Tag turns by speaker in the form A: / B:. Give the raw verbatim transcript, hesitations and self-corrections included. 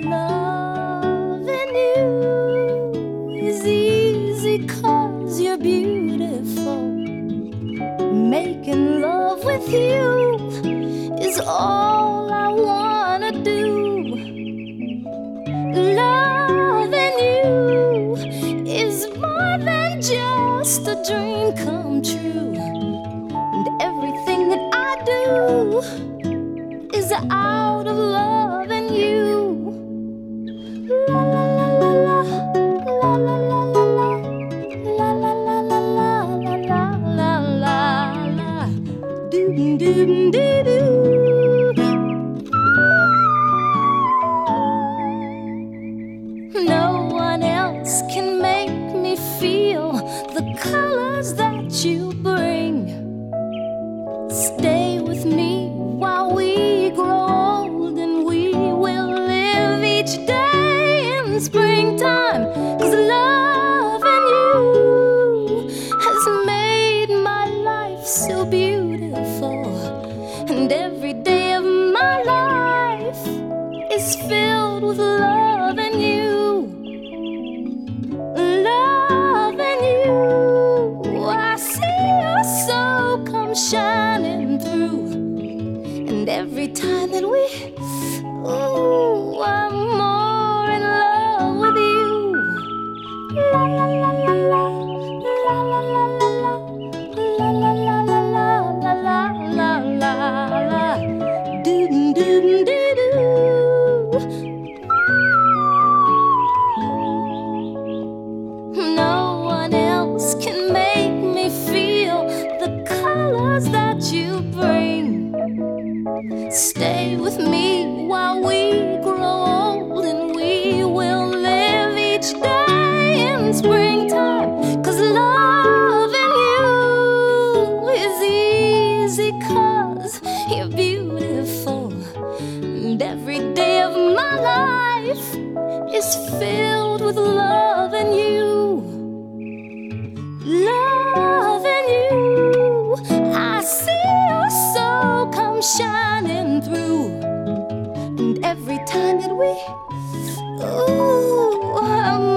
A: Loving you is easy 'cause you're beautiful. Making love with you is all I wanna do. Loving you is more than just a dream come true. And everything that I do is out of loving you. La la la la la, la la la la la, la la la la la, la la la la, doo doo doo doo. No one else can make me feel the colors that you bring. Stay with me while we grow old, and we will live each day in springtime. 'Cause loving you has made my life so beautiful, and every day of my life is filled with loving you. Loving you, I see your soul come shining through. And every time that we, ooh, I'm more in love with you. La la la la la, la la la la la, la la la la la, la la la la, doo doo doo doo. No one else can make me feel the colors that you bring. Stay with me while we grow old, and we will live each day in springtime. 'Cause loving you is easy 'cause you're beautiful, and every day of my life is filled with loving you. Loving you, I see your soul come shining through. And every time that we, ooh, I'm